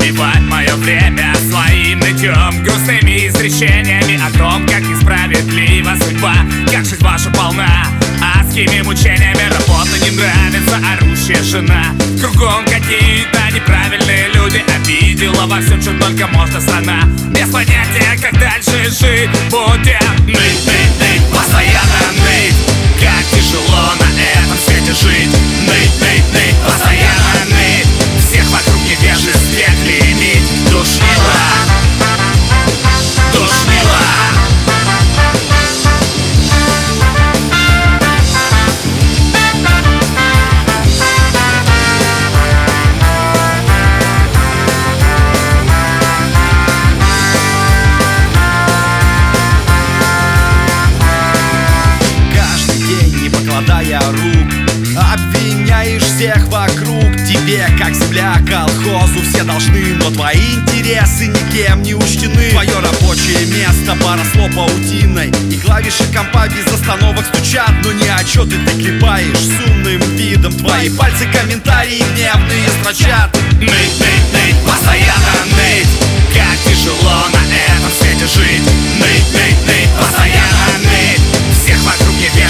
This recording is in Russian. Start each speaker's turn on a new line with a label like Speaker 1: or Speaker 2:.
Speaker 1: убивать мое время своим нытьем, грустными изречениями о том, как несправедлива судьба, как жизнь ваша полна адскими мучениями. Работа не нравится, орущая жена, кругом какие-то неправильные люди. Обидела во всем, чем только можно страна, без понятия, как дальше жить будем. Ныть, ныть, ныть, постоянно ныть, как тяжело на этом свете жить. Ныть, ныть, ныть, постоянно ныть, всех вокруг невежестве клеймить. Душнило, душнило.
Speaker 2: Рук, обвиняешь всех вокруг. Тебе, как земля, колхозу, все должны, но твои интересы никем не учтены. Твое рабочее место поросло паутиной, и клавиши компа без остановок стучат. Но ни отчеты ты клепаешь с умным видом, твои пальцы комментарии гневные строчат.
Speaker 1: Ныть, ныть, ныть, постоянно ныть, как тяжело на этом свете жить. Ныть, ныть, ныть, постоянно ныть, всех вокруг не